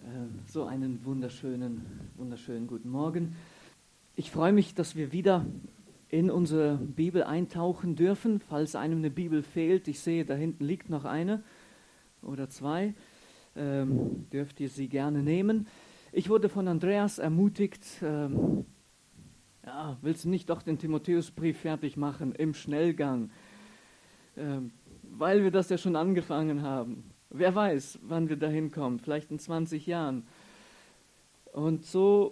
So einen wunderschönen guten Morgen. Ich freue mich, dass wir wieder in unsere Bibel eintauchen dürfen. Falls einem eine Bibel fehlt, ich sehe, da hinten liegt noch eine oder zwei, dürft ihr sie gerne nehmen. Ich wurde von Andreas ermutigt, willst du nicht doch den Timotheusbrief fertig machen im Schnellgang, weil wir das ja schon angefangen haben. Wer weiß, wann wir dahin kommen, vielleicht in 20 Jahren. Und so,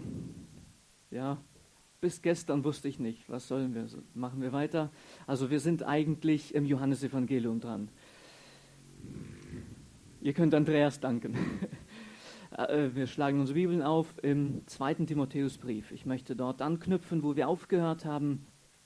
bis gestern wusste ich nicht, was sollen wir, machen wir weiter. Also wir sind eigentlich im Johannesevangelium dran. Ihr könnt Andreas danken. Wir schlagen unsere Bibeln auf im 2. Timotheusbrief. Ich möchte dort anknüpfen, wo wir aufgehört haben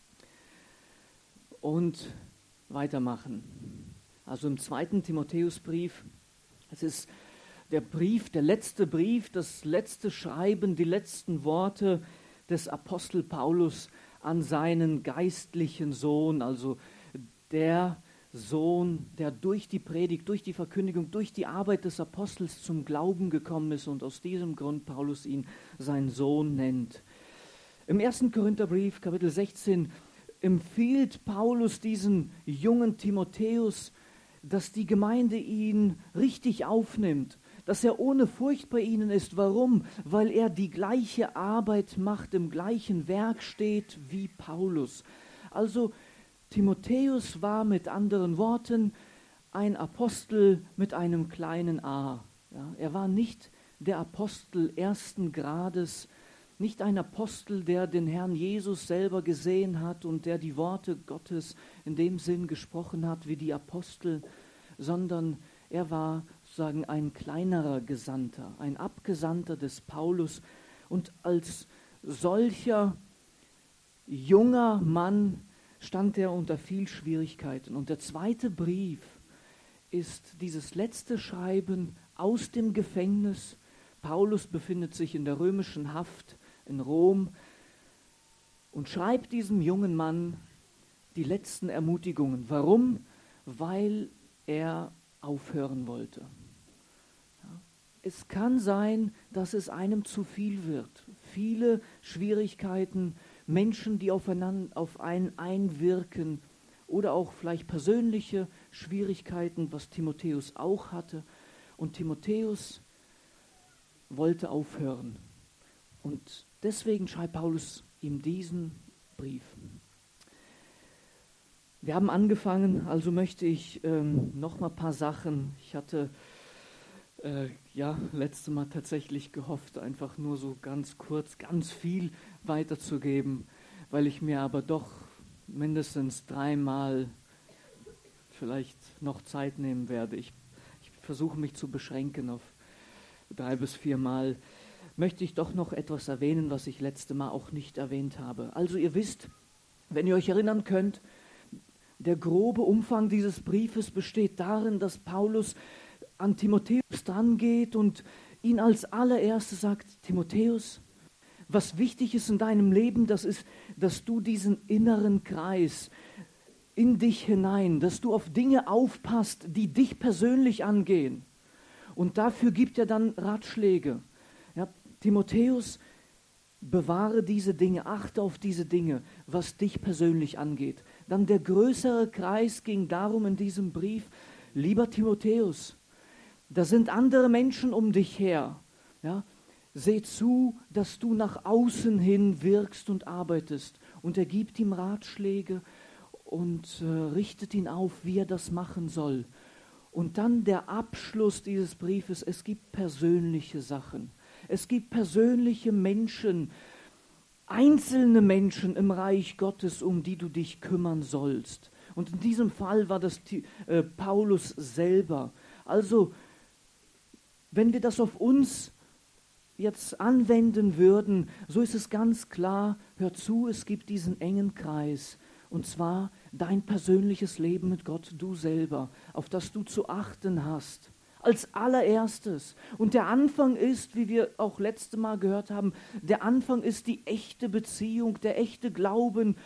und weitermachen. Also im 2. Timotheusbrief, es ist der letzte Brief, das letzte Schreiben, die letzten Worte des Apostel Paulus an seinen geistlichen Sohn, also der Sohn, der durch die Predigt, durch die Verkündigung, durch die Arbeit des Apostels zum Glauben gekommen ist und aus diesem Grund Paulus ihn seinen Sohn nennt. Im 1. Korintherbrief, Kapitel 16, empfiehlt Paulus diesen jungen Timotheus, dass die Gemeinde ihn richtig aufnimmt, dass er ohne Furcht bei ihnen ist. Warum? Weil er die gleiche Arbeit macht, im gleichen Werk steht wie Paulus. Also Timotheus war mit anderen Worten ein Apostel mit einem kleinen a. Ja, er war nicht der Apostel ersten Grades, nicht ein Apostel, der den Herrn Jesus selber gesehen hat und der die Worte Gottes in dem Sinn gesprochen hat wie die Apostel, sondern er war sozusagen ein kleinerer Gesandter, ein Abgesandter des Paulus. Und als solcher junger Mann stand er unter viel Schwierigkeiten. Und der zweite Brief ist dieses letzte Schreiben aus dem Gefängnis. Paulus befindet sich in der römischen Haft in Rom und schreibt diesem jungen Mann die letzten Ermutigungen. Warum? Weil er aufhören wollte. Ja. Es kann sein, dass es einem zu viel wird. Viele Schwierigkeiten, Menschen, die auf einen einwirken oder auch vielleicht persönliche Schwierigkeiten, was Timotheus auch hatte. Und Timotheus wollte aufhören. Und deswegen schreibt Paulus ihm diesen Brief. Wir haben angefangen, also möchte ich noch mal ein paar Sachen. Ich hatte letztes Mal tatsächlich gehofft, einfach nur so ganz kurz, ganz viel weiterzugeben, weil ich mir aber doch mindestens 3-mal vielleicht noch Zeit nehmen werde. Ich versuche mich zu beschränken auf 3 bis 4 Mal. Möchte ich doch noch etwas erwähnen, was ich letztes Mal auch nicht erwähnt habe. Also ihr wisst, wenn ihr euch erinnern könnt, der grobe Umfang dieses Briefes besteht darin, dass Paulus an Timotheus drangeht und ihn als allererstes sagt: Timotheus, was wichtig ist in deinem Leben, das ist, dass du diesen inneren Kreis in dich hinein, dass du auf Dinge aufpasst, die dich persönlich angehen. Und dafür gibt er dann Ratschläge. Ja, Timotheus, bewahre diese Dinge, achte auf diese Dinge, was dich persönlich angeht. Dann der größere Kreis ging darum in diesem Brief: Lieber Timotheus, da sind andere Menschen um dich her. Ja? Seh zu, dass du nach außen hin wirkst und arbeitest. Und er gibt ihm Ratschläge und richtet ihn auf, wie er das machen soll. Und dann der Abschluss dieses Briefes: Es gibt persönliche Sachen. Es gibt persönliche Menschen, einzelne Menschen im Reich Gottes, um die du dich kümmern sollst. Und in diesem Fall war das Paulus selber. Also, wenn wir das auf uns jetzt anwenden würden, so ist es ganz klar: Hör zu, es gibt diesen engen Kreis. Und zwar dein persönliches Leben mit Gott, du selber, auf das du zu achten hast. Als allererstes. Und der Anfang ist, wie wir auch letztes Mal gehört haben, der Anfang ist die echte Beziehung, der echte Glauben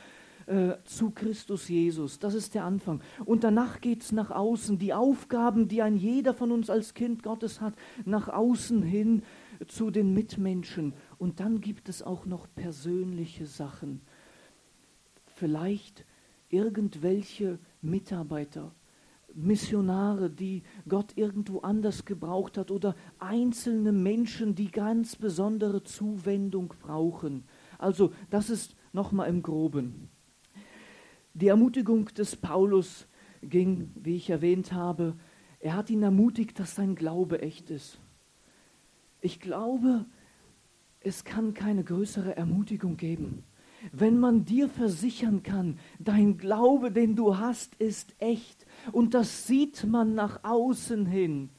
zu Christus Jesus. Das ist der Anfang. Und danach geht es nach außen. Die Aufgaben, die ein jeder von uns als Kind Gottes hat, nach außen hin zu den Mitmenschen. Und dann gibt es auch noch persönliche Sachen. Vielleicht irgendwelche Mitarbeiter, Missionare, die Gott irgendwo anders gebraucht hat oder einzelne Menschen, die ganz besondere Zuwendung brauchen. Also das ist nochmal im Groben. Die Ermutigung des Paulus ging, wie ich erwähnt habe, er hat ihn ermutigt, dass sein Glaube echt ist. Ich glaube, es kann keine größere Ermutigung geben. Wenn man dir versichern kann, dein Glaube, den du hast, ist echt und das sieht man nach außen hin.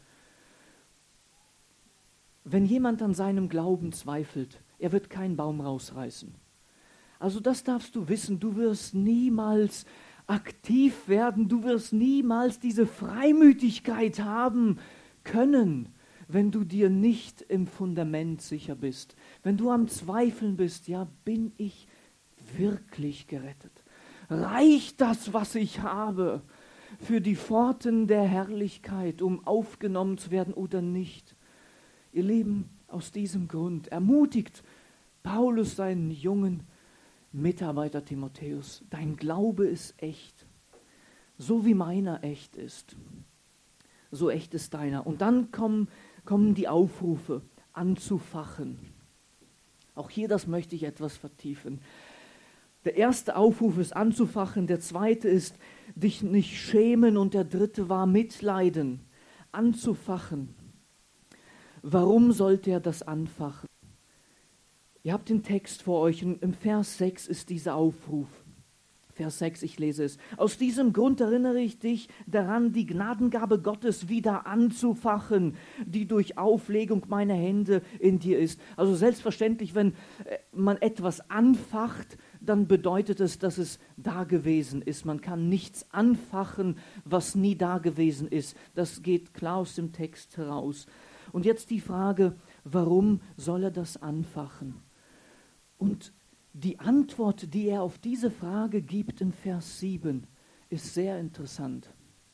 Wenn jemand an seinem Glauben zweifelt, er wird keinen Baum rausreißen. Also das darfst du wissen, du wirst niemals aktiv werden, du wirst niemals diese Freimütigkeit haben können, wenn du dir nicht im Fundament sicher bist. Wenn du am Zweifeln bist, ja, bin ich wirklich gerettet? Reicht das, was ich habe, für die Pforten der Herrlichkeit, um aufgenommen zu werden oder nicht? Ihr Lieben, aus diesem Grund ermutigt Paulus seinen jungen Mitarbeiter Timotheus, dein Glaube ist echt, so wie meiner echt ist. So echt ist deiner. Und dann kommen die Aufrufe, anzufachen. Auch hier, das möchte ich etwas vertiefen. Der erste Aufruf ist anzufachen, der zweite ist dich nicht schämen und der dritte war mitleiden. Anzufachen. Warum sollte er das anfachen? Ihr habt den Text vor euch und im Vers 6 ist dieser Aufruf. Vers 6, ich lese es. Aus diesem Grund erinnere ich dich daran, die Gnadengabe Gottes wieder anzufachen, die durch Auflegung meiner Hände in dir ist. Also selbstverständlich, wenn man etwas anfacht, dann bedeutet es, dass es da gewesen ist. Man kann nichts anfachen, was nie da gewesen ist. Das geht klar aus dem Text heraus. Und jetzt die Frage, warum soll er das anfachen? Und die Antwort, die er auf diese Frage gibt in Vers 7, ist sehr interessant.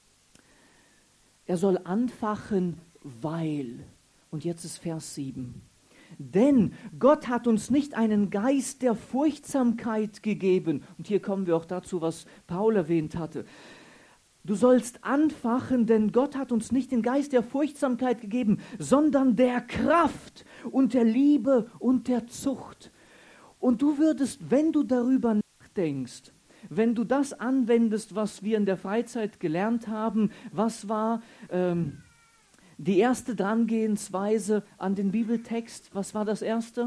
Er soll anfachen, weil, und jetzt ist Vers 7, denn Gott hat uns nicht einen Geist der Furchtsamkeit gegeben. Und hier kommen wir auch dazu, was Paul erwähnt hatte. Du sollst anfachen, denn Gott hat uns nicht den Geist der Furchtsamkeit gegeben, sondern der Kraft und der Liebe und der Zucht. Und du würdest, wenn du darüber nachdenkst, wenn du das anwendest, was wir in der Freizeit gelernt haben, was war die erste Drangehensweise an den Bibeltext? Was war das erste?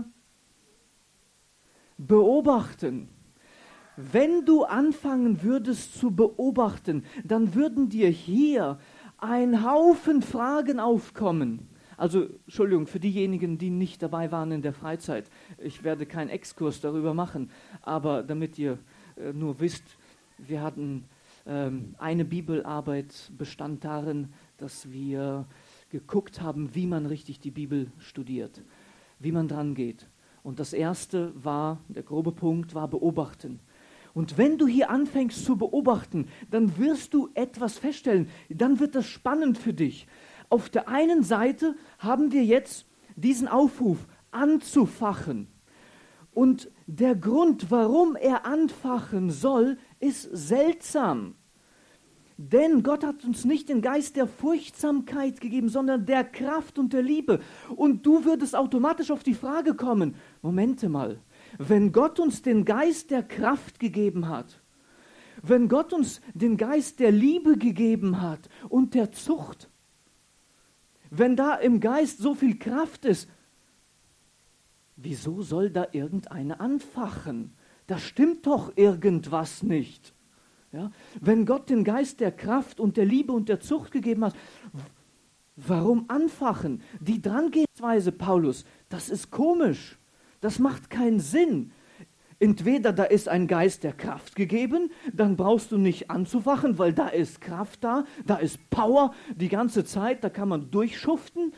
Beobachten. Wenn du anfangen würdest zu beobachten, dann würden dir hier ein Haufen Fragen aufkommen. Also, Entschuldigung, für diejenigen, die nicht dabei waren in der Freizeit. Ich werde keinen Exkurs darüber machen, aber damit ihr nur wisst, wir hatten eine Bibelarbeit bestand darin, dass wir geguckt haben, wie man richtig die Bibel studiert, wie man dran geht. Und das erste war, der grobe Punkt war beobachten. Und wenn du hier anfängst zu beobachten, dann wirst du etwas feststellen, dann wird das spannend für dich. Auf der einen Seite haben wir jetzt diesen Aufruf, anzufachen. Und der Grund, warum er anfachen soll, ist seltsam. Denn Gott hat uns nicht den Geist der Furchtsamkeit gegeben, sondern der Kraft und der Liebe. Und du würdest automatisch auf die Frage kommen, Momente mal, wenn Gott uns den Geist der Kraft gegeben hat, wenn Gott uns den Geist der Liebe gegeben hat und der Zucht, wenn da im Geist so viel Kraft ist, wieso soll da irgendeine anfachen? Da stimmt doch irgendwas nicht. Ja? Wenn Gott den Geist der Kraft und der Liebe und der Zucht gegeben hat, warum anfachen? Die Drangehensweise, Paulus, das ist komisch. Das macht keinen Sinn. Entweder da ist ein Geist der Kraft gegeben, dann brauchst du nicht anzufachen, weil da ist Kraft da ist Power die ganze Zeit, da kann man durchschuften.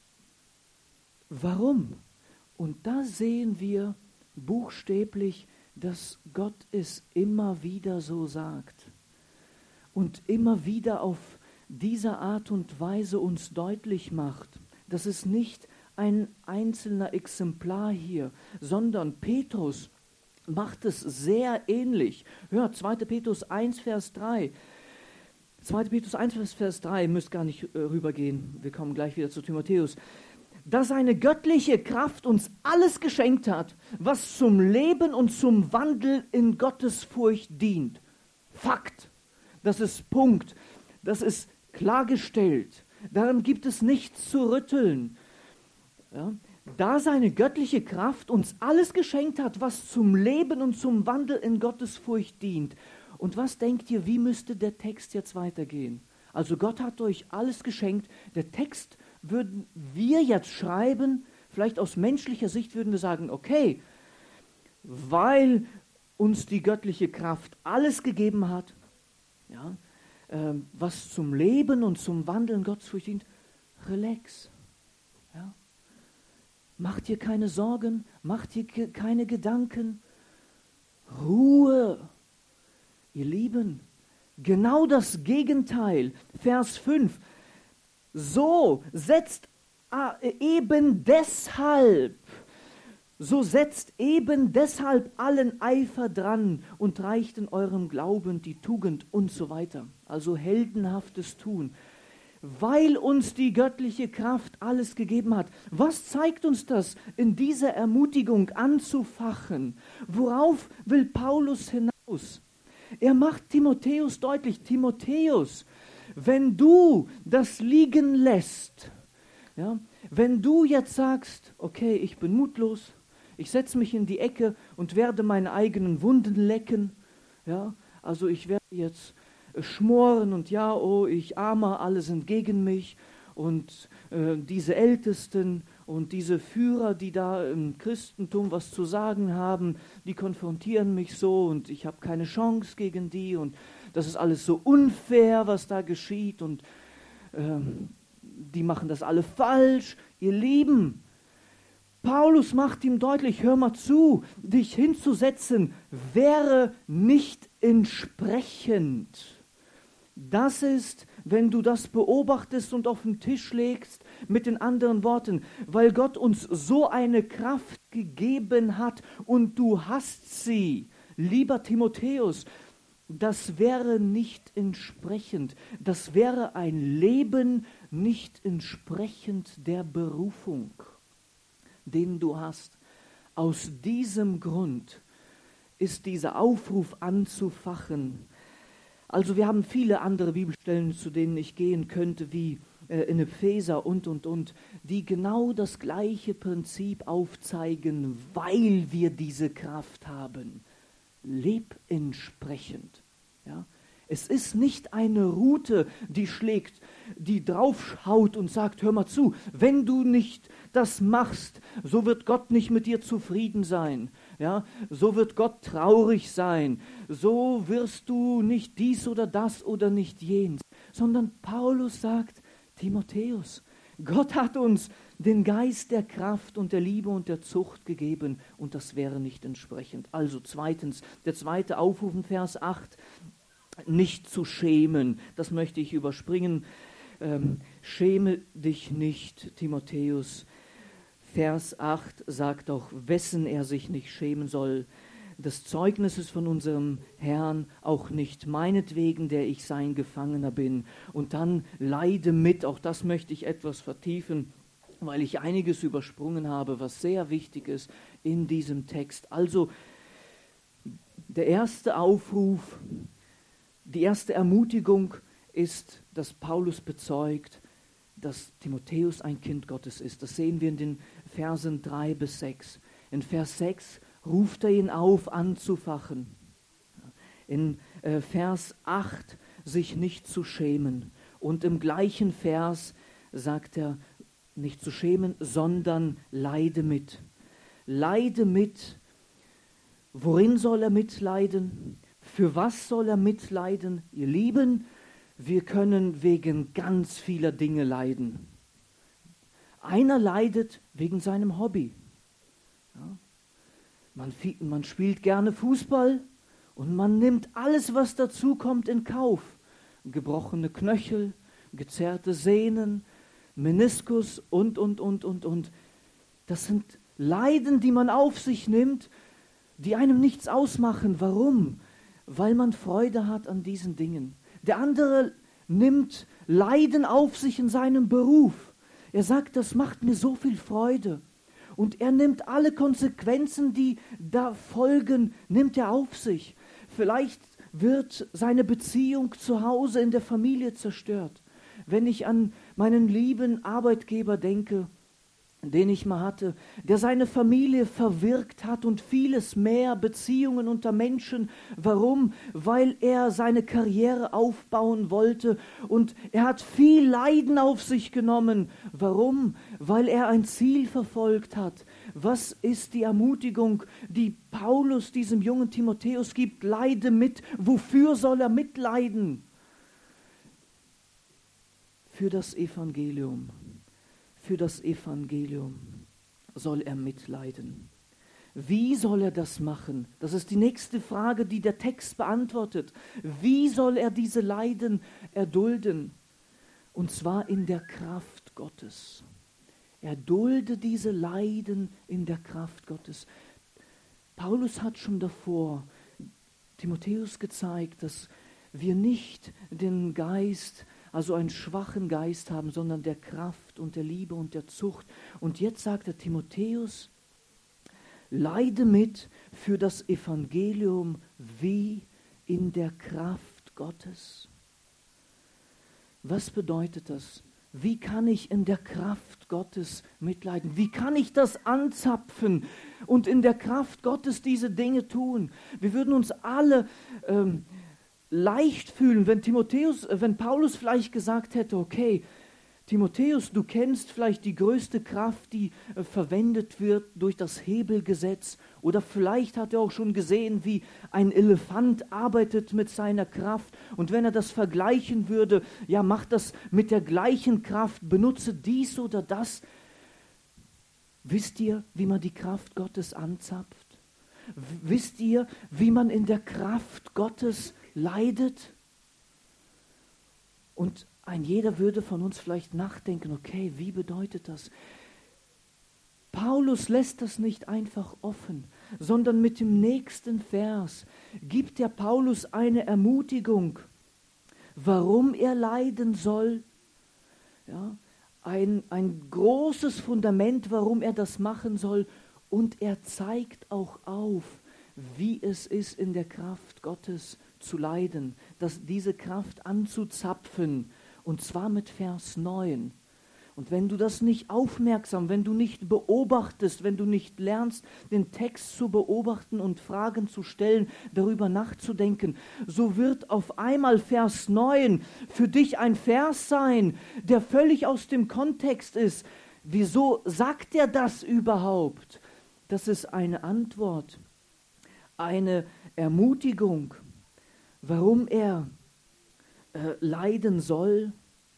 Warum? Und da sehen wir buchstäblich dass Gott es immer wieder so sagt und immer wieder auf diese Art und Weise uns deutlich macht. Das ist nicht ein einzelner Exemplar hier, sondern Petrus macht es sehr ähnlich. Hört, 2. Petrus 1, Vers 3. 2. Petrus 1, Vers 3, müsst gar nicht rübergehen, wir kommen gleich wieder zu Timotheus. Dass seine göttliche Kraft uns alles geschenkt hat, was zum Leben und zum Wandel in Gottesfurcht dient. Fakt, das ist Punkt, das ist klargestellt, daran gibt es nichts zu rütteln. Ja? Da seine göttliche Kraft uns alles geschenkt hat, was zum Leben und zum Wandel in Gottesfurcht dient. Und was denkt ihr, wie müsste der Text jetzt weitergehen? Also Gott hat euch alles geschenkt. Der Text würden wir jetzt schreiben, vielleicht aus menschlicher Sicht würden wir sagen, okay, weil uns die göttliche Kraft alles gegeben hat, ja, was zum Leben und zum Wandel in Gottesfurcht dient, relax. Ja. Macht dir keine Sorgen, macht dir keine Gedanken. Ruhe. Ihr Lieben, genau das Gegenteil. Vers 5. So setzt eben deshalb allen Eifer dran und reicht in eurem Glauben die Tugend und so weiter. Also heldenhaftes Tun. Weil uns die göttliche Kraft alles gegeben hat. Was zeigt uns das, in dieser Ermutigung anzufachen? Worauf will Paulus hinaus? Er macht Timotheus deutlich, Timotheus, wenn du das liegen lässt, ja, wenn du jetzt sagst, okay, ich bin mutlos, ich setze mich in die Ecke und werde meine eigenen Wunden lecken, ja, also ich werde jetzt schmoren und ja, oh, ich Armer, alle sind gegen mich und diese Ältesten und diese Führer, die da im Christentum was zu sagen haben, die konfrontieren mich so und ich habe keine Chance gegen die und das ist alles so unfair, was da geschieht und die machen das alle falsch. Ihr Lieben, Paulus macht ihm deutlich, hör mal zu, dich hinzusetzen wäre nicht entsprechend. Das ist, wenn du das beobachtest und auf den Tisch legst, mit den anderen Worten, weil Gott uns so eine Kraft gegeben hat und du hast sie, lieber Timotheus, das wäre nicht entsprechend, das wäre ein Leben nicht entsprechend der Berufung, den du hast. Aus diesem Grund ist dieser Aufruf anzufachen. Also wir haben viele andere Bibelstellen, zu denen ich gehen könnte, wie in Epheser und, die genau das gleiche Prinzip aufzeigen, weil wir diese Kraft haben. Leb entsprechend. Ja? Es ist nicht eine Rute, die schlägt, die draufschaut und sagt, hör mal zu, wenn du nicht das machst, so wird Gott nicht mit dir zufrieden sein. Ja? So wird Gott traurig sein. So wirst du nicht dies oder das oder nicht jenes. Sondern Paulus sagt, Timotheus, Gott hat uns den Geist der Kraft und der Liebe und der Zucht gegeben und das wäre nicht entsprechend. Also zweitens, der zweite Aufruf in Vers 8, nicht zu schämen. Das möchte ich überspringen. Schäme dich nicht, Timotheus. Vers 8 sagt auch, wessen er sich nicht schämen soll. Des Zeugnisses von unserem Herrn, auch nicht meinetwegen, der ich sein Gefangener bin. Und dann leide mit, auch das möchte ich etwas vertiefen, weil ich einiges übersprungen habe, was sehr wichtig ist in diesem Text. Also der erste Aufruf, die erste Ermutigung ist, dass Paulus bezeugt, dass Timotheus ein Kind Gottes ist. Das sehen wir in den Versen 3 bis 6. In Vers 6 ruft er ihn auf, anzufachen. In Vers 8 sich nicht zu schämen. Und im gleichen Vers sagt er, nicht zu schämen, sondern leide mit. Leide mit. Worin soll er mitleiden? Für was soll er mitleiden? Ihr Lieben, wir können wegen ganz vieler Dinge leiden. Einer leidet wegen seinem Hobby. Ja. Man spielt gerne Fußball und man nimmt alles, was dazu kommt, in Kauf. Gebrochene Knöchel, gezerrte Sehnen, Meniskus und. Das sind Leiden, die man auf sich nimmt, die einem nichts ausmachen. Warum? Weil man Freude hat an diesen Dingen. Der andere nimmt Leiden auf sich in seinem Beruf. Er sagt, das macht mir so viel Freude. Und er nimmt alle Konsequenzen, die da folgen, nimmt er auf sich. Vielleicht wird seine Beziehung zu Hause in der Familie zerstört. Wenn ich an meinen lieben Arbeitgeber denke, den ich mal hatte, der seine Familie verwirkt hat und vieles mehr, Beziehungen unter Menschen. Warum? Weil er seine Karriere aufbauen wollte und er hat viel Leiden auf sich genommen. Warum? Weil er ein Ziel verfolgt hat. Was ist die Ermutigung, die Paulus diesem jungen Timotheus gibt? Leide mit. Wofür soll er mitleiden? Für das Evangelium. Für das Evangelium soll er mitleiden. Wie soll er das machen? Das ist die nächste Frage, die der Text beantwortet. Wie soll er diese Leiden erdulden? Und zwar in der Kraft Gottes. Erdulde diese Leiden in der Kraft Gottes. Paulus hat schon davor Timotheus gezeigt, dass wir nicht den Geist, also einen schwachen Geist haben, sondern der Kraft und der Liebe und der Zucht. Und jetzt sagt er Timotheus, leide mit für das Evangelium wie in der Kraft Gottes. Was bedeutet das? Wie kann ich in der Kraft Gottes mitleiden? Wie kann ich das anzapfen und in der Kraft Gottes diese Dinge tun? Wir würden uns alle leicht fühlen, wenn Paulus vielleicht gesagt hätte, okay, Timotheus, du kennst vielleicht die größte Kraft, die verwendet wird durch das Hebelgesetz, oder vielleicht hat er auch schon gesehen, wie ein Elefant arbeitet mit seiner Kraft, und wenn er das vergleichen würde, ja, mach das mit der gleichen Kraft, benutze dies oder das. Wisst ihr, wie man die Kraft Gottes anzapft? Wisst ihr, wie man in der Kraft Gottes leidet? Und ein jeder würde von uns vielleicht nachdenken, okay, wie bedeutet das? Paulus lässt das nicht einfach offen, sondern mit dem nächsten Vers gibt der Paulus eine Ermutigung, warum er leiden soll. Ja, ein großes Fundament, warum er das machen soll. Und er zeigt auch auf, wie es ist, in der Kraft Gottes zu leiden, dass diese Kraft anzuzapfen, und zwar mit Vers 9. Und wenn du das nicht aufmerksam, wenn du nicht beobachtest, wenn du nicht lernst, den Text zu beobachten und Fragen zu stellen, darüber nachzudenken, so wird auf einmal Vers 9 für dich ein Vers sein, der völlig aus dem Kontext ist. Wieso sagt er das überhaupt? Das ist eine Antwort, eine Ermutigung, warum er leiden soll,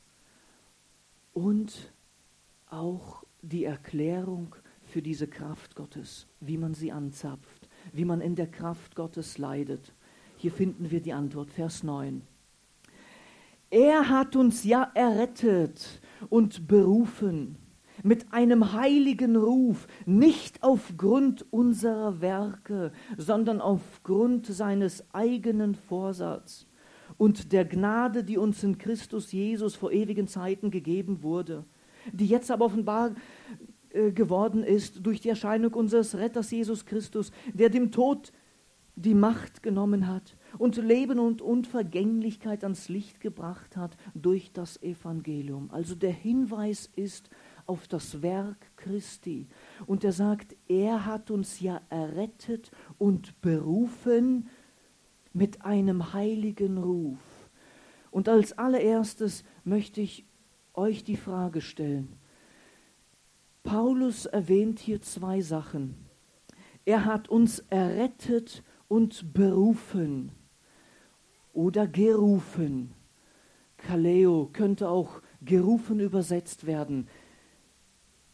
und auch die Erklärung für diese Kraft Gottes, wie man sie anzapft, wie man in der Kraft Gottes leidet. Hier finden wir die Antwort, Vers 9. Er hat uns ja errettet und berufen mit einem heiligen Ruf, nicht aufgrund unserer Werke, sondern aufgrund seines eigenen Vorsatzes und der Gnade, die uns in Christus Jesus vor ewigen Zeiten gegeben wurde, die jetzt aber offenbar geworden ist durch die Erscheinung unseres Retters Jesus Christus, der dem Tod die Macht genommen hat und Leben und Unvergänglichkeit ans Licht gebracht hat durch das Evangelium. Also der Hinweis ist auf das Werk Christi. Und er sagt, er hat uns ja errettet und berufen mit einem heiligen Ruf. Und als allererstes möchte ich euch die Frage stellen. Paulus erwähnt hier zwei Sachen. Er hat uns errettet und berufen oder gerufen. Kaleo könnte auch gerufen übersetzt werden.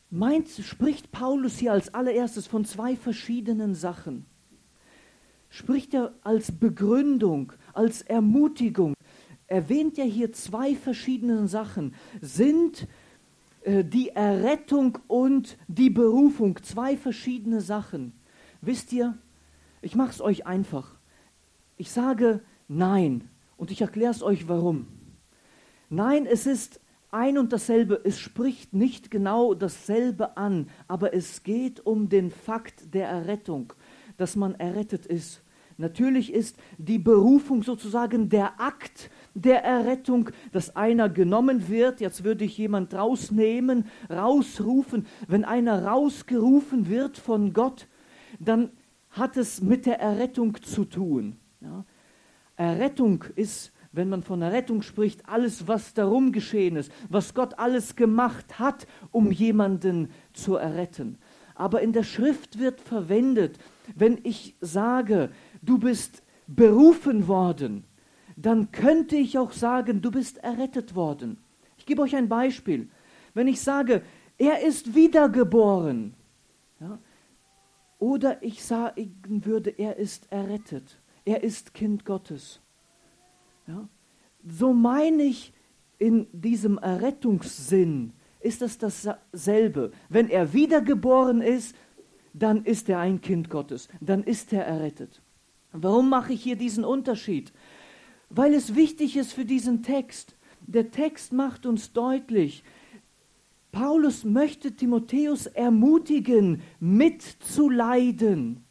spricht Paulus hier als allererstes von zwei verschiedenen Sachen. Spricht er als Begründung, als Ermutigung, erwähnt er hier zwei verschiedene Sachen, sind die Errettung und die Berufung, zwei verschiedene Sachen. Wisst ihr, ich mache es euch einfach. Ich sage nein und ich erkläre es euch warum. Nein, es ist ein und dasselbe, es spricht nicht genau dasselbe an, aber es geht um den Fakt der Errettung, dass man errettet ist. Natürlich ist die Berufung sozusagen der Akt der Errettung, dass einer genommen wird. Jetzt würde ich jemand rausnehmen, rausrufen. Wenn einer rausgerufen wird von Gott, dann hat es mit der Errettung zu tun. Ja? Errettung ist, wenn man von Errettung spricht, alles, was darum geschehen ist, was Gott alles gemacht hat, um jemanden zu erretten. Aber in der Schrift wird verwendet, wenn ich sage, du bist berufen worden, dann könnte ich auch sagen, du bist errettet worden. Ich gebe euch ein Beispiel. Wenn ich sage, er ist wiedergeboren, ja, oder ich sagen würde, er ist errettet, er ist Kind Gottes. Ja, so meine ich in diesem Errettungssinn, ist es dasselbe. Wenn er wiedergeboren ist, dann ist er ein Kind Gottes, dann ist er errettet. Warum mache ich hier diesen Unterschied? Weil es wichtig ist für diesen Text. Der Text macht uns deutlich, Paulus möchte Timotheus ermutigen, mitzuleiden.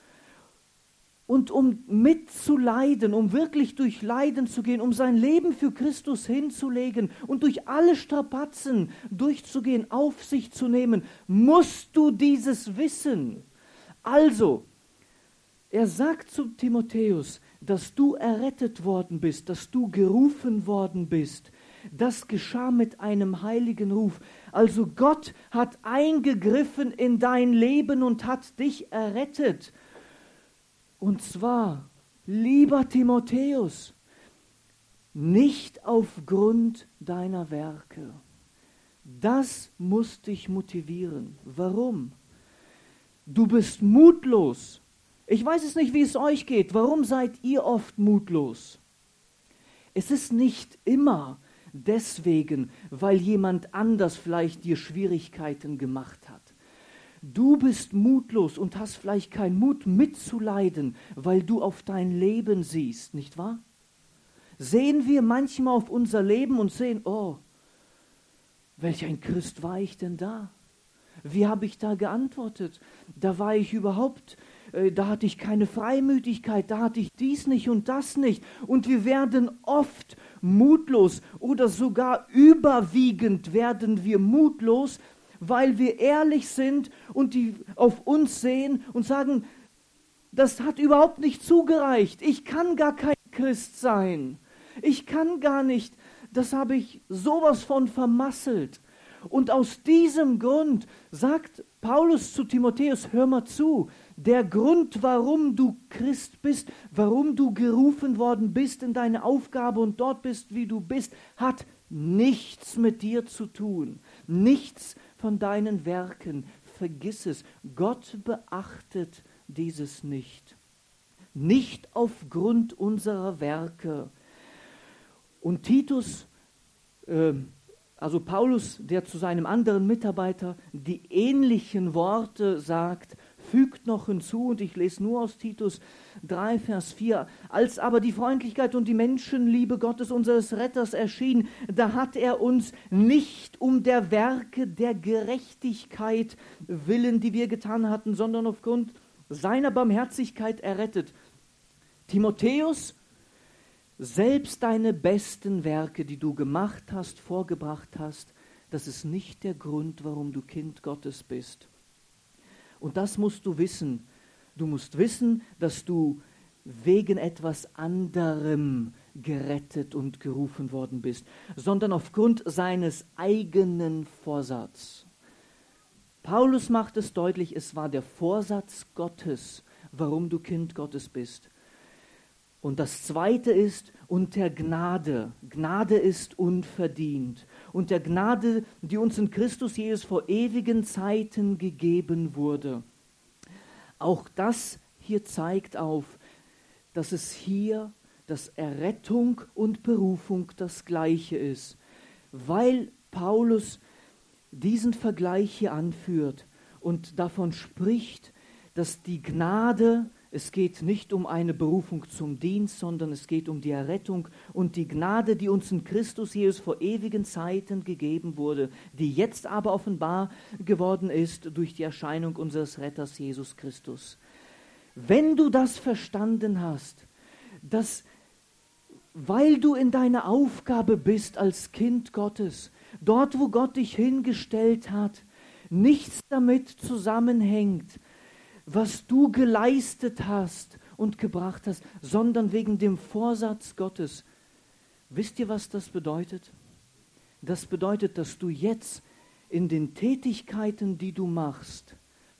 Und um mitzuleiden, um wirklich durch Leiden zu gehen, um sein Leben für Christus hinzulegen und durch alle Strapazen durchzugehen, auf sich zu nehmen, musst du dieses wissen. Also, er sagt zu Timotheus, dass du errettet worden bist, dass du gerufen worden bist. Das geschah mit einem heiligen Ruf. Also Gott hat eingegriffen in dein Leben und hat dich errettet. Und zwar, lieber Timotheus, nicht aufgrund deiner Werke. Das muss dich motivieren. Warum? Du bist mutlos. Ich weiß es nicht, wie es euch geht. Warum seid ihr oft mutlos? Es ist nicht immer deswegen, weil jemand anders vielleicht dir Schwierigkeiten gemacht hat. Du bist mutlos und hast vielleicht keinen Mut mitzuleiden, weil du auf dein Leben siehst, nicht wahr? Sehen wir manchmal auf unser Leben und sehen, oh, welch ein Christ war ich denn da? Wie habe ich da geantwortet? Da war ich überhaupt, da hatte ich keine Freimütigkeit, da hatte ich dies nicht und das nicht. Und wir werden oft mutlos oder sogar überwiegend werden wir mutlos, weil wir ehrlich sind und die auf uns sehen und sagen, das hat überhaupt nicht zugereicht. Ich kann gar kein Christ sein. Ich kann gar nicht. Das habe ich sowas von vermasselt. Und aus diesem Grund sagt Paulus zu Timotheus, hör mal zu, der Grund, warum du Christ bist, warum du gerufen worden bist in deine Aufgabe und dort bist, wie du bist, hat nichts mit dir zu tun. Nichts von deinen Werken. Vergiss es. Gott beachtet dieses nicht. Nicht aufgrund unserer Werke. Und Titus, also Paulus, der zu seinem anderen Mitarbeiter die ähnlichen Worte sagt, fügt noch hinzu, und ich lese nur aus Titus 3, Vers 4, als aber die Freundlichkeit und die Menschenliebe Gottes, unseres Retters, erschien, da hat er uns nicht um der Werke der Gerechtigkeit willen, die wir getan hatten, sondern aufgrund seiner Barmherzigkeit errettet. Timotheus, selbst deine besten Werke, die du gemacht hast, vorgebracht hast, das ist nicht der Grund, warum du Kind Gottes bist. Und das musst du wissen. Du musst wissen, dass du wegen etwas anderem gerettet und gerufen worden bist, sondern aufgrund seines eigenen Vorsatzes. Paulus macht es deutlich, es war der Vorsatz Gottes, warum du Kind Gottes bist. Und das Zweite ist unter Gnade. Gnade ist unverdient. und der Gnade, die uns in Christus Jesus vor ewigen Zeiten gegeben wurde. Auch das hier zeigt auf, dass es hier, dass Errettung und Berufung das Gleiche ist. Weil Paulus diesen Vergleich hier anführt und davon spricht, dass die Gnade, es geht nicht um eine Berufung zum Dienst, sondern es geht um die Errettung und die Gnade, die uns in Christus Jesus vor ewigen Zeiten gegeben wurde, die jetzt aber offenbar geworden ist durch die Erscheinung unseres Retters Jesus Christus. Wenn du das verstanden hast, dass weil du in deiner Aufgabe bist als Kind Gottes, dort wo Gott dich hingestellt hat, nichts damit zusammenhängt, was du geleistet hast und gebracht hast, sondern wegen dem Vorsatz Gottes. Wisst ihr, was das bedeutet? Das bedeutet, dass du jetzt in den Tätigkeiten, die du machst,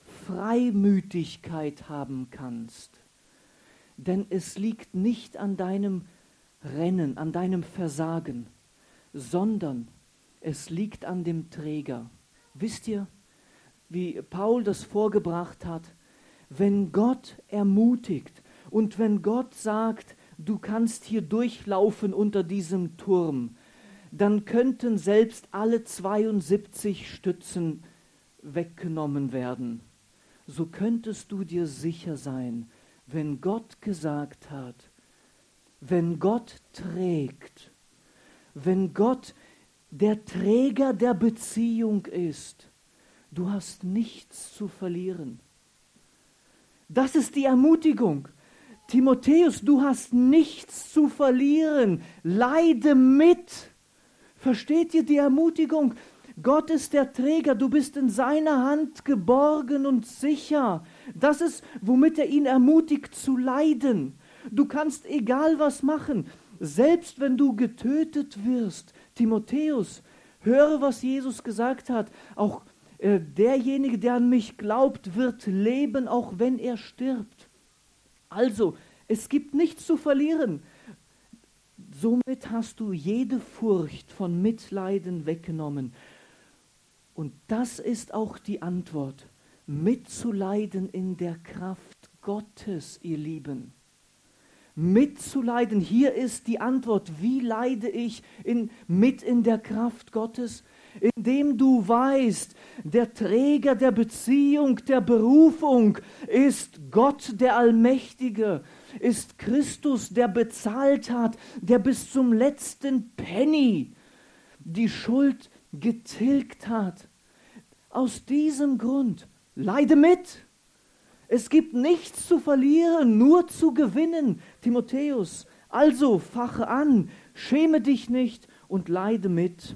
Freimütigkeit haben kannst. Denn es liegt nicht an deinem Rennen, an deinem Versagen, sondern es liegt an dem Träger. Wisst ihr, wie Paul das vorgebracht hat? Wenn Gott ermutigt und wenn Gott sagt, du kannst hier durchlaufen unter diesem Turm, dann könnten selbst alle 72 Stützen weggenommen werden. So könntest du dir sicher sein, wenn Gott gesagt hat, wenn Gott trägt, wenn Gott der Träger der Beziehung ist, du hast nichts zu verlieren. Das ist die Ermutigung. Timotheus, du hast nichts zu verlieren. Leide mit. Versteht ihr die Ermutigung? Gott ist der Träger, du bist in seiner Hand geborgen und sicher. Das ist, womit er ihn ermutigt zu leiden. Du kannst egal was machen, selbst wenn du getötet wirst. Timotheus, höre, was Jesus gesagt hat. Auch derjenige, der an mich glaubt, wird leben, auch wenn er stirbt. Also, es gibt nichts zu verlieren. Somit hast du jede Furcht von Mitleiden weggenommen. Und das ist auch die Antwort. Mitzuleiden in der Kraft Gottes, ihr Lieben. Mitzuleiden, hier ist die Antwort. Wie leide ich mit in der Kraft Gottes? Indem du weißt, der Träger der Beziehung, der Berufung ist Gott der Allmächtige, ist Christus, der bezahlt hat, der bis zum letzten Penny die Schuld getilgt hat. Aus diesem Grund leide mit. Es gibt nichts zu verlieren, nur zu gewinnen, Timotheus. Also fache an, schäme dich nicht und leide mit.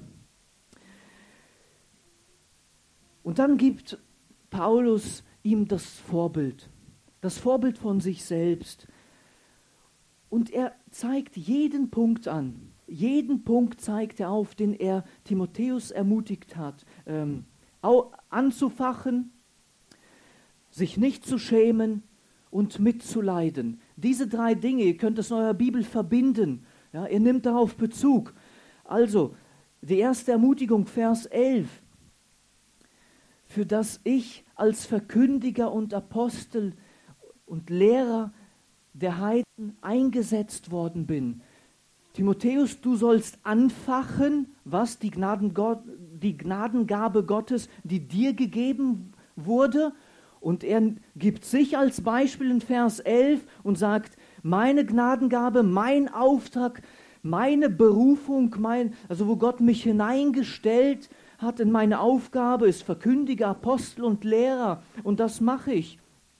Und dann gibt Paulus ihm das Vorbild von sich selbst. Und er zeigt jeden Punkt an. Jeden Punkt zeigt er auf, den er Timotheus ermutigt hat, anzufachen, sich nicht zu schämen und mitzuleiden. Diese 3 Dinge, ihr könnt es in eurer Bibel verbinden. Ja, ihr nehmt darauf Bezug. Also, die erste Ermutigung, Vers 11. Für das ich als Verkündiger und Apostel und Lehrer der Heiden eingesetzt worden bin. Timotheus, du sollst anfachen, was die Gnadengabe Gottes, die dir gegeben wurde. Und er gibt sich als Beispiel in Vers 11 und sagt, meine Gnadengabe, mein Auftrag, meine Berufung, also wo Gott mich hineingestellt hat in meine Aufgabe, ist Verkündiger, Apostel und Lehrer. Und das mache ich.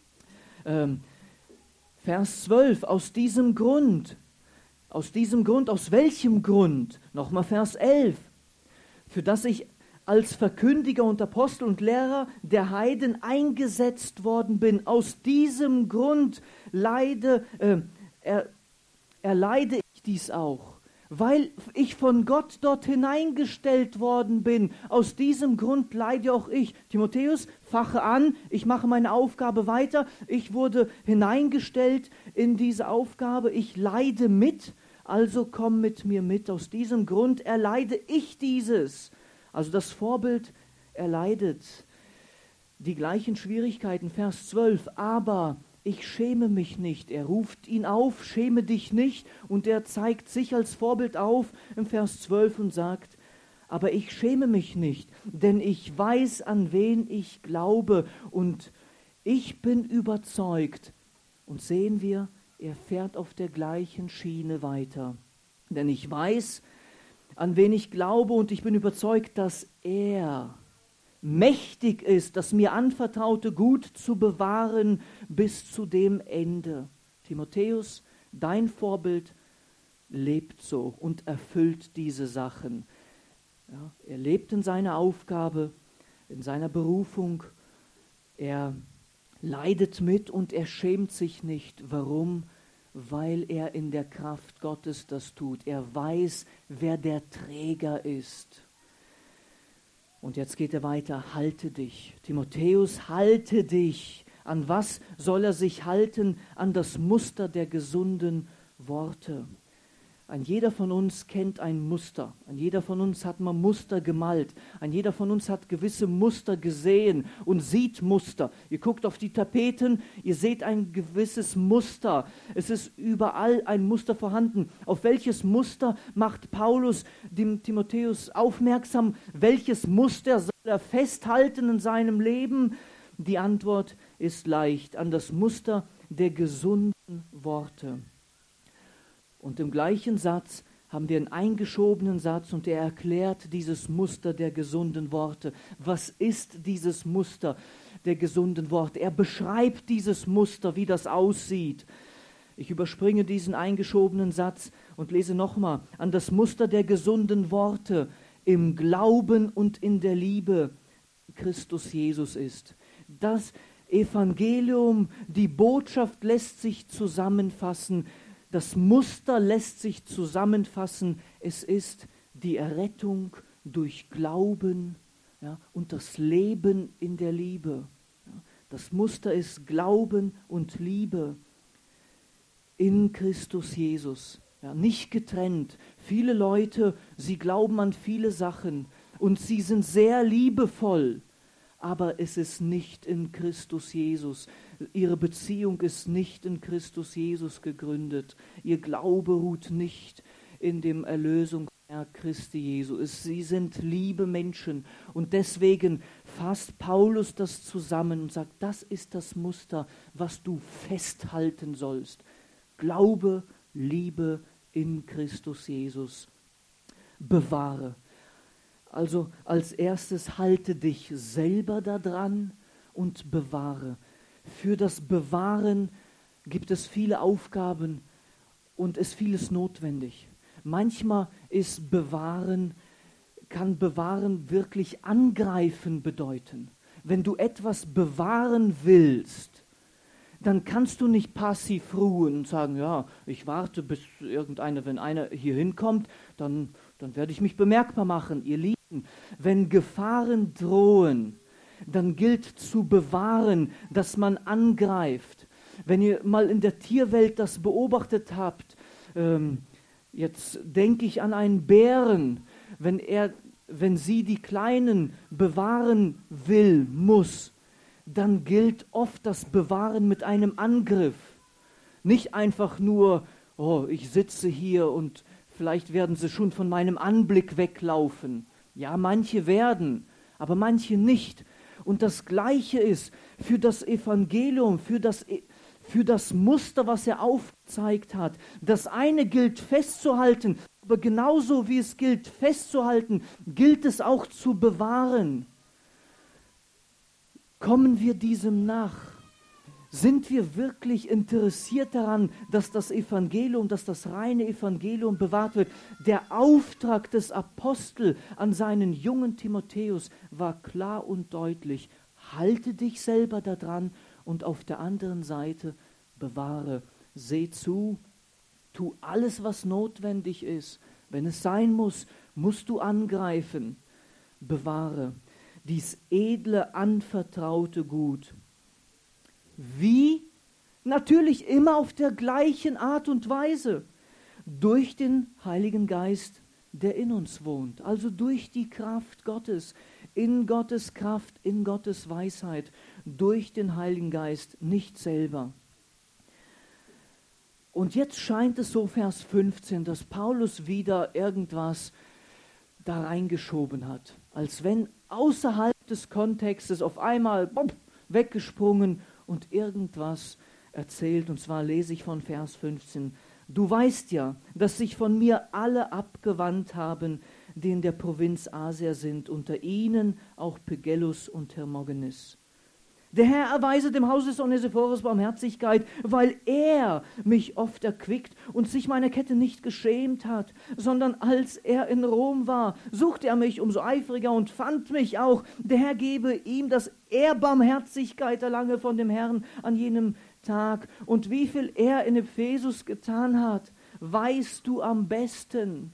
Vers 12, aus welchem Grund? Nochmal Vers 11. Für das ich als Verkündiger und Apostel und Lehrer der Heiden eingesetzt worden bin. Aus diesem Grund erleide ich dies auch, weil ich von Gott dort hineingestellt worden bin. Aus diesem Grund leide auch ich. Timotheus, fache an, ich mache meine Aufgabe weiter. Ich wurde hineingestellt in diese Aufgabe, ich leide mit. also komm mit mir mit. Aus diesem Grund erleide ich dieses. Also das Vorbild erleidet die gleichen Schwierigkeiten. Vers 12, aber ich schäme mich nicht. Er ruft ihn auf, schäme dich nicht. Und er zeigt sich als Vorbild auf im Vers 12 und sagt, aber ich schäme mich nicht, denn ich weiß, an wen ich glaube und ich bin überzeugt. Und sehen wir, er fährt auf der gleichen Schiene weiter. Denn ich weiß, an wen ich glaube und ich bin überzeugt, dass er mächtig ist, das mir anvertraute Gut zu bewahren bis zu dem Ende. Timotheus, dein Vorbild lebt so und erfüllt diese Sachen. Ja, er lebt in seiner Aufgabe, in seiner Berufung. Er leidet mit und er schämt sich nicht. Warum? Weil er in der Kraft Gottes das tut. Er weiß, wer der Träger ist. Und jetzt geht er weiter, halte dich. Timotheus, halte dich. An was soll er sich halten? An das Muster der gesunden Worte. Ein jeder von uns kennt ein Muster. Ein jeder von uns hat mal Muster gemalt. Ein jeder von uns hat gewisse Muster gesehen und sieht Muster. Ihr guckt auf die Tapeten, ihr seht ein gewisses Muster. Es ist überall ein Muster vorhanden. Auf welches Muster macht Paulus dem Timotheus aufmerksam? Welches Muster soll er festhalten in seinem Leben? Die Antwort ist leicht, an das Muster der gesunden Worte. Und im gleichen Satz haben wir einen eingeschobenen Satz und er erklärt dieses Muster der gesunden Worte. Was ist dieses Muster der gesunden Worte? Er beschreibt dieses Muster, wie das aussieht. Ich überspringe diesen eingeschobenen Satz und lese nochmal an das Muster der gesunden Worte im Glauben und in der Liebe Christus Jesus ist. Das Evangelium, die Botschaft lässt sich zusammenfassen. Das Muster lässt sich zusammenfassen. Es ist die Errettung durch Glauben, ja, und das Leben in der Liebe. Ja, das Muster ist Glauben und Liebe in Christus Jesus. Ja, nicht getrennt. Viele Leute, sie glauben an viele Sachen und sie sind sehr liebevoll. Aber es ist nicht in Christus Jesus. Ihre Beziehung ist nicht in Christus Jesus gegründet. Ihr Glaube ruht nicht in dem Erlösungswerk Christi Jesu. Sie sind liebe Menschen. Und deswegen fasst Paulus das zusammen und sagt, das ist das Muster, was du festhalten sollst. Glaube, Liebe in Christus Jesus. Bewahre. Also als erstes halte dich selber daran und bewahre. Für das Bewahren gibt es viele Aufgaben und ist vieles notwendig. Manchmal kann Bewahren wirklich angreifen bedeuten. Wenn du etwas bewahren willst, dann kannst du nicht passiv ruhen und sagen, ja, ich warte bis wenn einer hier hinkommt, dann werde ich mich bemerkbar machen. Ihr Lieben, wenn Gefahren drohen, dann gilt zu bewahren, dass man angreift. Wenn ihr mal in der Tierwelt das beobachtet habt, jetzt denke ich an einen Bären, wenn sie die Kleinen bewahren muss, dann gilt oft das Bewahren mit einem Angriff. Nicht einfach nur, oh, ich sitze hier und vielleicht werden sie schon von meinem Anblick weglaufen. Ja, manche werden, aber manche nicht. Und das Gleiche ist für das Evangelium, für das Muster, was er aufgezeigt hat. Das eine gilt festzuhalten, aber genauso wie es gilt festzuhalten, gilt es auch zu bewahren. Kommen wir diesem nach? Sind wir wirklich interessiert daran, dass das Evangelium, dass das reine Evangelium bewahrt wird? Der Auftrag des Apostel an seinen jungen Timotheus war klar und deutlich. Halte dich selber daran und auf der anderen Seite bewahre. Seh zu, tu alles, was notwendig ist. Wenn es sein muss, musst du angreifen. Bewahre dies edle, anvertraute Gut. Wie? Natürlich immer auf der gleichen Art und Weise. durch den Heiligen Geist, der in uns wohnt. Also durch die Kraft Gottes, in Gottes Kraft, in Gottes Weisheit, durch den Heiligen Geist, nicht selber. Und jetzt scheint es so, Vers 15, dass Paulus wieder irgendwas da reingeschoben hat, als wenn außerhalb des Kontextes auf einmal weggesprungen und irgendwas erzählt. Und zwar lese ich von Vers 15. Du weißt ja, dass sich von mir alle abgewandt haben, die in der Provinz Asia sind, unter ihnen auch Pygellus und Hermogenes. Der Herr erweise dem Haus des Onesiphorus Barmherzigkeit, weil er mich oft erquickt und sich meiner Kette nicht geschämt hat, sondern als er in Rom war, suchte er mich umso eifriger und fand mich auch. Der Herr gebe ihm, dass er Barmherzigkeit erlange von dem Herrn an jenem Tag. Und wie viel er in Ephesus getan hat, weißt du am besten.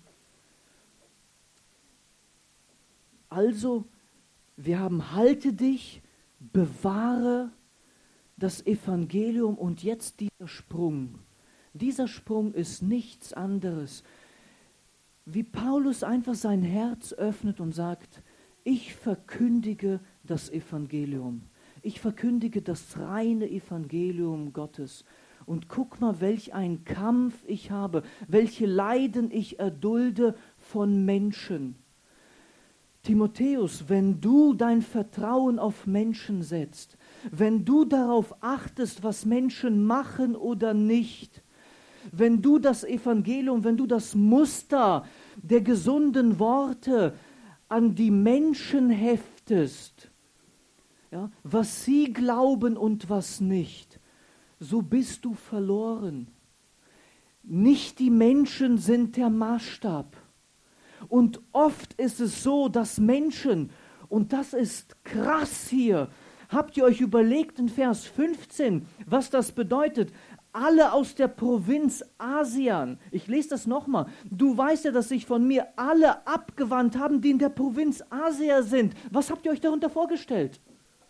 Also, wir haben halte dich, bewahre das Evangelium und jetzt dieser Sprung. Dieser Sprung ist nichts anderes, wie Paulus einfach sein Herz öffnet und sagt, ich verkündige das Evangelium. Ich verkündige das reine Evangelium Gottes. Und guck mal, welch ein Kampf ich habe, welche Leiden ich erdulde von Menschen. Timotheus, wenn du dein Vertrauen auf Menschen setzt, wenn du darauf achtest, was Menschen machen oder nicht, wenn du das Evangelium, wenn du das Muster der gesunden Worte an die Menschen heftest, ja, was sie glauben und was nicht, so bist du verloren. Nicht die Menschen sind der Maßstab. Und oft ist es so, dass Menschen, und das ist krass hier, habt ihr euch überlegt in Vers 15, was das bedeutet? Alle aus der Provinz Asien, ich lese das nochmal, du weißt ja, dass sich von mir alle abgewandt haben, die in der Provinz Asia sind. Was habt ihr euch darunter vorgestellt?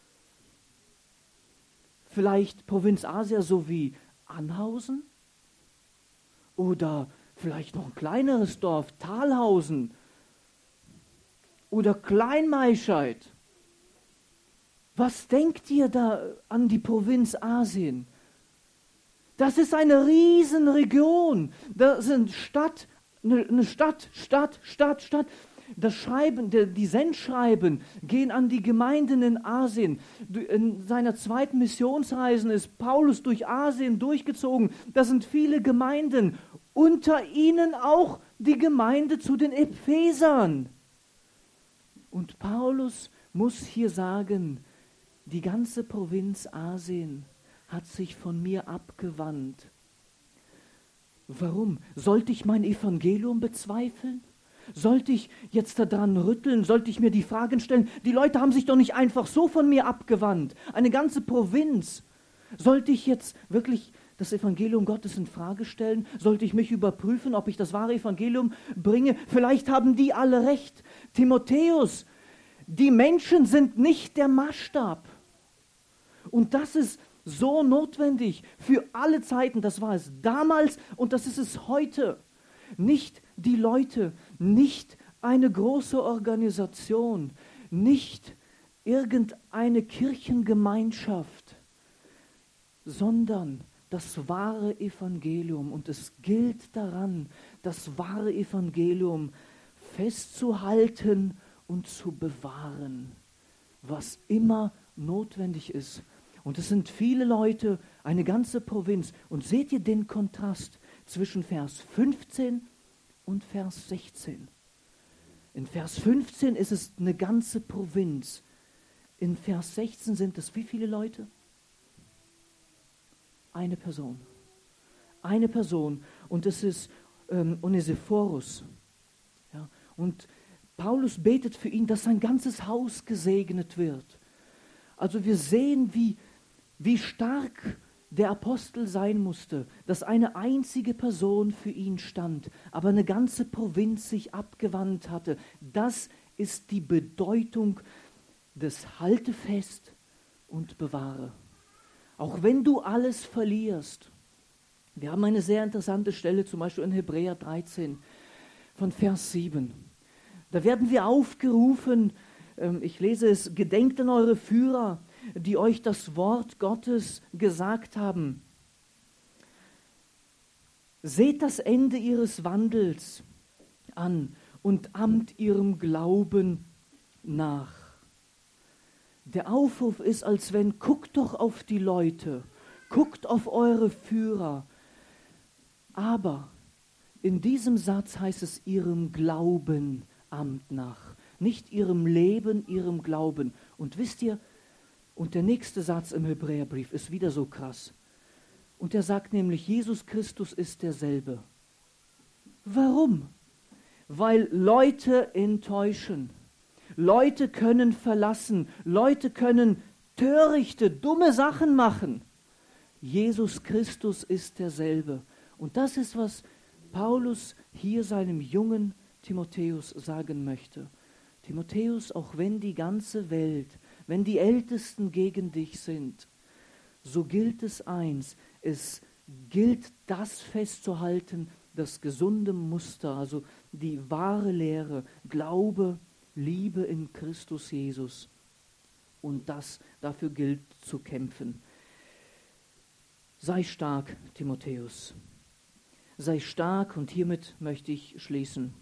Vielleicht Provinz Asia so wie Anhausen? Oder vielleicht noch ein kleineres Dorf, Thalhausen oder Kleinmaischeid. Was denkt ihr da an die Provinz Asien? Das ist eine Riesenregion. Das sind eine Stadt. Das Schreiben, die Sendschreiben gehen an die Gemeinden in Asien. In seiner zweiten Missionsreise ist Paulus durch Asien durchgezogen. Das sind viele Gemeinden. Unter ihnen auch die Gemeinde zu den Ephesern. Und Paulus muss hier sagen, die ganze Provinz Asien hat sich von mir abgewandt. Warum? Sollte ich mein Evangelium bezweifeln? Sollte ich jetzt daran rütteln? Sollte ich mir die Fragen stellen? Die Leute haben sich doch nicht einfach so von mir abgewandt. Eine ganze Provinz. Sollte ich jetzt wirklich das Evangelium Gottes in Frage stellen? Sollte ich mich überprüfen, ob ich das wahre Evangelium bringe? Vielleicht haben die alle recht. Timotheus, die Menschen sind nicht der Maßstab. Und das ist so notwendig für alle Zeiten. Das war es damals und das ist es heute. Nicht die Leute, nicht eine große Organisation, nicht irgendeine Kirchengemeinschaft, sondern das wahre Evangelium. Und es gilt daran, das wahre Evangelium festzuhalten und zu bewahren, was immer notwendig ist. Und es sind viele Leute, eine ganze Provinz. Und seht ihr den Kontrast zwischen Vers 15 und Vers 16? In Vers 15 ist es eine ganze Provinz. In Vers 16 sind es wie viele Leute? Eine Person. Eine Person. Und es ist Onesiphorus. Ja, und Paulus betet für ihn, dass sein ganzes Haus gesegnet wird. Also wir sehen, wie stark der Apostel sein musste, dass eine einzige Person für ihn stand, aber eine ganze Provinz sich abgewandt hatte. Das ist die Bedeutung des Halte fest und bewahre. Auch wenn du alles verlierst, Wir haben eine sehr interessante Stelle, zum Beispiel in Hebräer 13 von Vers 7. Da werden wir aufgerufen, ich lese es, gedenkt an eure Führer, die euch das Wort Gottes gesagt haben. Seht das Ende ihres Wandels an und ahmt ihrem Glauben nach. Der Aufruf ist, als wenn, guckt doch auf die Leute, guckt auf eure Führer. Aber in diesem Satz heißt es, ihrem Glauben ahmt nach. Nicht ihrem Leben, ihrem Glauben. Und wisst ihr, und der nächste Satz im Hebräerbrief ist wieder so krass. Und er sagt nämlich, Jesus Christus ist derselbe. Warum? Weil Leute enttäuschen. Leute können verlassen. Leute können törichte, dumme Sachen machen. Jesus Christus ist derselbe. Und das ist, was Paulus hier seinem jungen Timotheus sagen möchte. Timotheus, auch wenn die ganze Welt, wenn die Ältesten gegen dich sind, so gilt es eins, es gilt das festzuhalten, das gesunde Muster, also die wahre Lehre, Glaube, Liebe in Christus Jesus. Und dafür gilt zu kämpfen. Sei stark, Timotheus. Sei stark, und hiermit möchte ich schließen.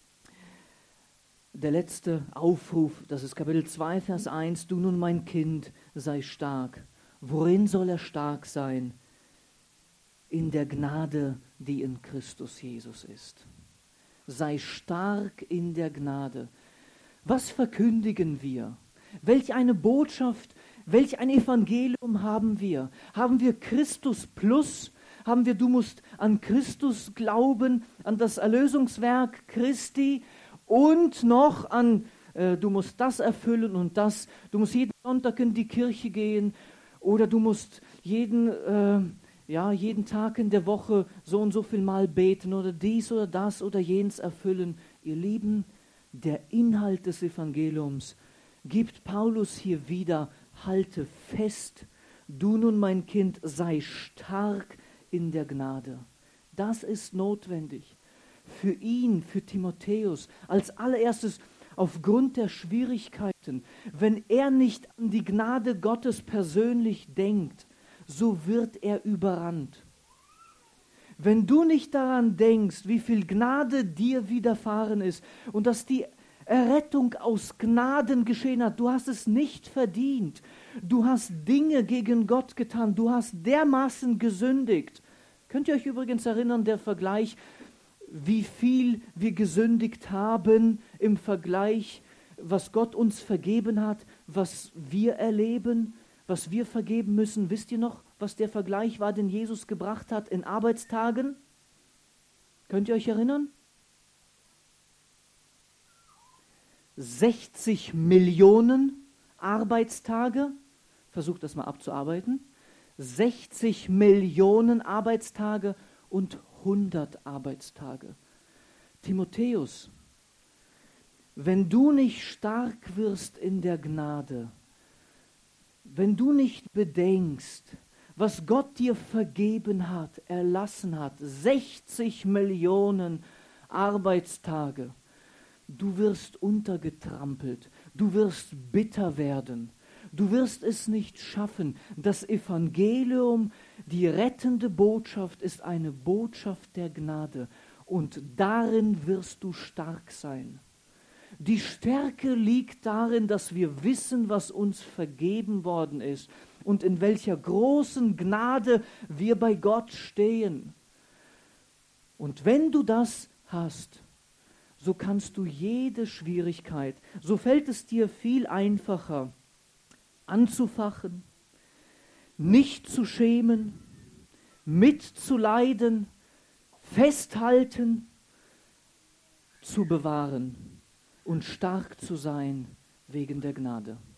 Der letzte Aufruf, das ist Kapitel 2, Vers 1, du nun mein Kind, sei stark. Worin soll er stark sein? In der Gnade, die in Christus Jesus ist. Sei stark in der Gnade. Was verkündigen wir? Welch eine Botschaft, welch ein Evangelium haben wir? Haben wir Christus plus? Haben wir, du musst an Christus glauben, an das Erlösungswerk Christi und noch an, du musst das erfüllen und das. Du musst jeden Sonntag in die Kirche gehen oder du musst jeden Tag in der Woche so und so viel Mal beten oder dies oder das oder jenes erfüllen. Ihr Lieben, der Inhalt des Evangeliums gibt Paulus hier wieder, halte fest, du nun mein Kind, sei stark in der Gnade. Das ist notwendig für ihn, für Timotheus, als allererstes aufgrund der Schwierigkeiten. Wenn er nicht an die Gnade Gottes persönlich denkt, so wird er überrannt. Wenn du nicht daran denkst, wie viel Gnade dir widerfahren ist und dass die Errettung aus Gnaden geschehen hat, du hast es nicht verdient, du hast Dinge gegen Gott getan, du hast dermaßen gesündigt. Könnt ihr euch übrigens erinnern, der Vergleich, wie viel wir gesündigt haben im Vergleich, was Gott uns vergeben hat, was wir erleben, was wir vergeben müssen. Wisst ihr noch, was der Vergleich war, den Jesus gebracht hat in Arbeitstagen? Könnt ihr euch erinnern? 60 Millionen Arbeitstage. Versucht das mal abzuarbeiten. 60 Millionen Arbeitstage und 100 Arbeitstage. Timotheus, wenn du nicht stark wirst in der Gnade, wenn du nicht bedenkst, was Gott dir vergeben hat, erlassen hat, 60 Millionen Arbeitstage, du wirst untergetrampelt, du wirst bitter werden, du wirst es nicht schaffen. Das Evangelium, die rettende Botschaft, ist eine Botschaft der Gnade und darin wirst du stark sein. Die Stärke liegt darin, dass wir wissen, was uns vergeben worden ist und in welcher großen Gnade wir bei Gott stehen. Und wenn du das hast, so kannst du jede Schwierigkeit, so fällt es dir viel einfacher, anzufachen, nicht zu schämen, mitzuleiden, festhalten, zu bewahren und stark zu sein wegen der Gnade.